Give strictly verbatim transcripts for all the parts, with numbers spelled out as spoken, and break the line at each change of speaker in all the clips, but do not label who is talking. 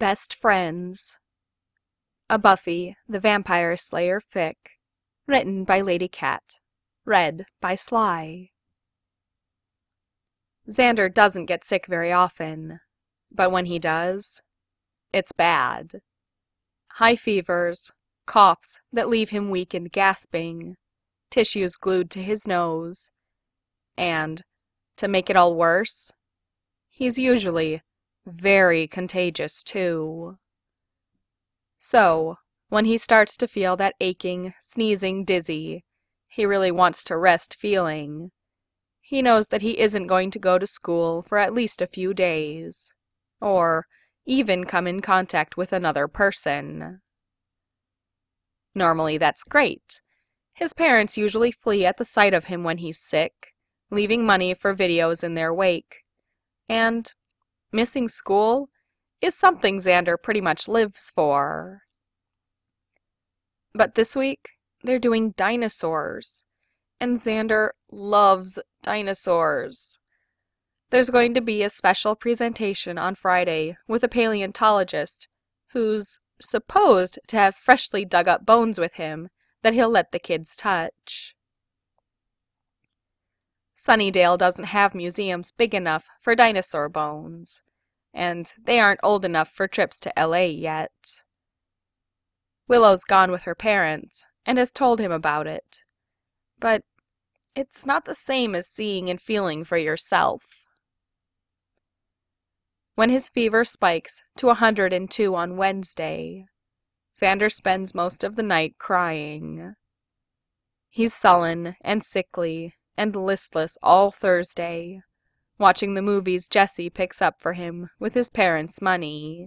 Best Friends. A Buffy the Vampire Slayer fic. Written by Lady Cat. Read by Sly. Xander doesn't get sick very often, but when he does, it's bad. High fevers, coughs that leave him weak and gasping, tissues glued to his nose, and, to make it all worse, he's usually very contagious too. So, when he starts to feel that aching, sneezing dizzy, he really wants to rest feeling, he knows that he isn't going to go to school for at least a few days, or even come in contact with another person. Normally that's great. His parents usually flee at the sight of him when he's sick, leaving money for videos in their wake. And missing school is something Xander pretty much lives for. But this week, they're doing dinosaurs, and Xander loves dinosaurs. There's going to be a special presentation on Friday with a paleontologist who's supposed to have freshly dug up bones with him that he'll let the kids touch. Sunnydale doesn't have museums big enough for dinosaur bones, and they aren't old enough for trips to L A yet. Willow's gone with her parents and has told him about it, but it's not the same as seeing and feeling for yourself. When his fever spikes to one hundred two on Wednesday, Xander spends most of the night crying. He's sullen and sickly and listless all Thursday, watching the movies Jesse picks up for him with his parents' money.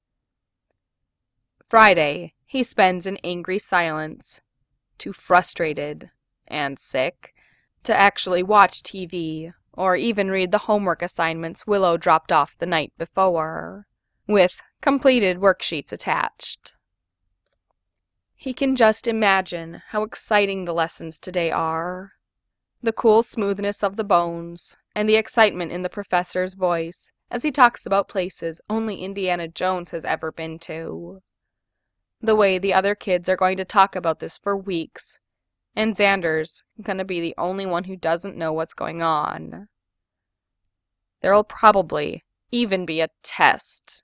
Friday, he spends in angry silence, too frustrated and sick to actually watch T V or even read the homework assignments Willow dropped off the night before, with completed worksheets attached. He can just imagine how exciting the lessons today are. The cool smoothness of the bones, and the excitement in the professor's voice as he talks about places only Indiana Jones has ever been to. The way the other kids are going to talk about this for weeks, and Xander's gonna be the only one who doesn't know what's going on. There'll probably even be a test.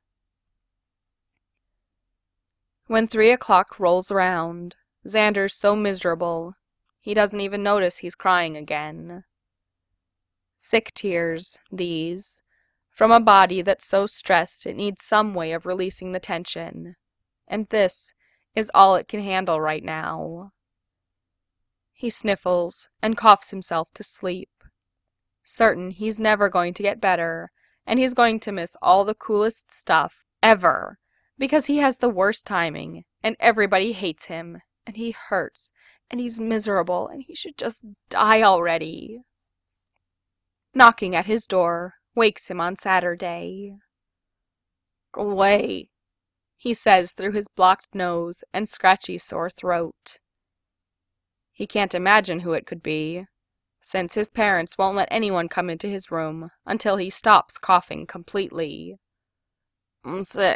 When three o'clock rolls around, Xander's so miserable, he doesn't even notice he's crying again. Sick tears, these, from a body that's so stressed it needs some way of releasing the tension, and this is all it can handle right now. He sniffles and coughs himself to sleep, certain he's never going to get better, and he's going to miss all the coolest stuff ever, because he has the worst timing, and everybody hates him, and he hurts, and he's miserable, and he should just die already. Knocking at his door wakes him on Saturday. "Go away," he says through his blocked nose and scratchy sore throat. He can't imagine who it could be, since his parents won't let anyone come into his room until he stops coughing completely. "I'm sick."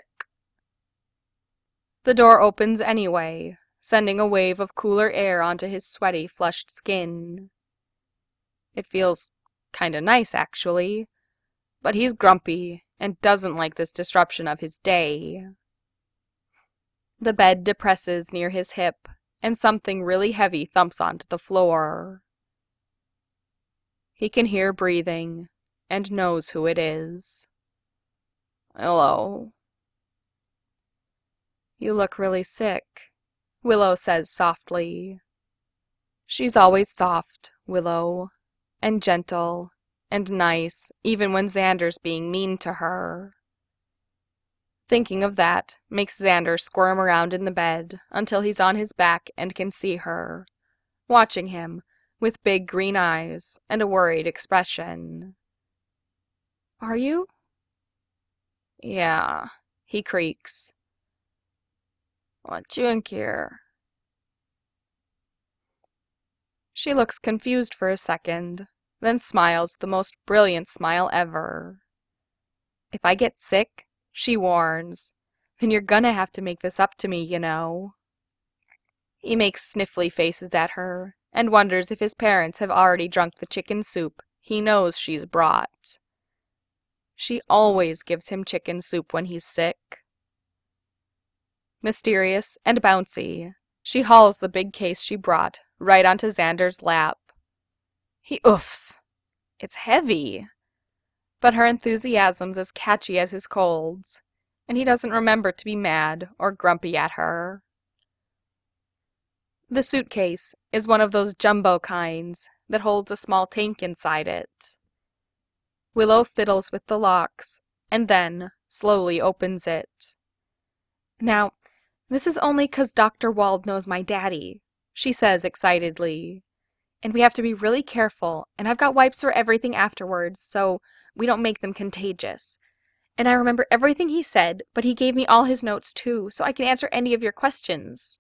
The door opens anyway, sending a wave of cooler air onto his sweaty, flushed skin. It feels kinda nice, actually, but he's grumpy and doesn't like this disruption of his day. The bed depresses near his hip, and something really heavy thumps onto the floor. He can hear breathing, and knows who it is. "Hello." "You look really sick," Willow says softly. She's always soft, Willow, and gentle, and nice, even when Xander's being mean to her. Thinking of that makes Xander squirm around in the bed until he's on his back and can see her, watching him with big green eyes and a worried expression. "Are you?" "Yeah," he creaks. "What you in here?" She looks confused for a second, then smiles the most brilliant smile ever. "If I get sick," she warns, Then you're gonna have to make this up to me, you know. He makes sniffly faces at her and wonders if his parents have already drunk the chicken soup he knows she's brought. She always gives him chicken soup when he's sick. Mysterious and bouncy, she hauls the big case she brought right onto Xander's lap. He oofs. It's heavy. But her enthusiasm's as catchy as his colds, and he doesn't remember to be mad or grumpy at her. The suitcase is one of those jumbo kinds that holds a small tank inside it. Willow fiddles with the locks and then slowly opens it. Now, this is only 'cause Doctor Wald knows my daddy, she says excitedly. And we have to be really careful, and I've got wipes for everything afterwards, so we don't make them contagious. And I remember everything he said, but he gave me all his notes too, so I can answer any of your questions.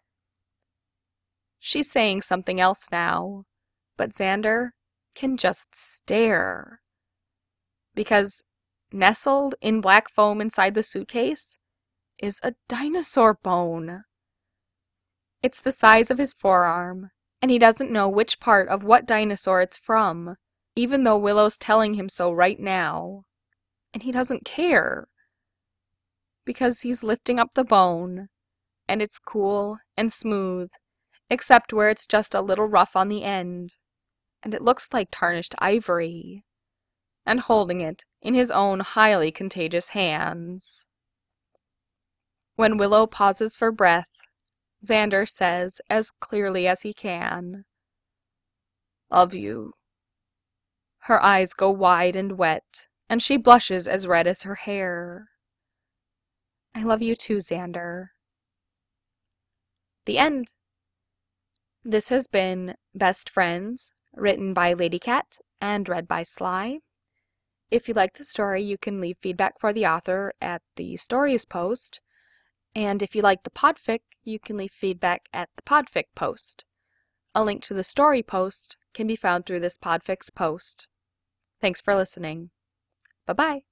She's saying something else now, but Xander can just stare. Because nestled in black foam inside the suitcase is a dinosaur bone. It's the size of his forearm, and he doesn't know which part of what dinosaur it's from, even though Willow's telling him so right now. And he doesn't care, because he's lifting up the bone, and it's cool and smooth, except where it's just a little rough on the end, and it looks like tarnished ivory, and holding it in his own highly contagious hands. When Willow pauses for breath, Xander says as clearly as he can, "Love you." Her eyes go wide and wet, and she blushes as red as her hair. "I love you too, Xander." The end. This has been Best Friends, written by Lady Cat and read by Sly. If you like the story, you can leave feedback for the author at the Stories post. And if you like the podfic, you can leave feedback at the podfic post. A link to the story post can be found through this podfic's post. Thanks for listening. Bye-bye.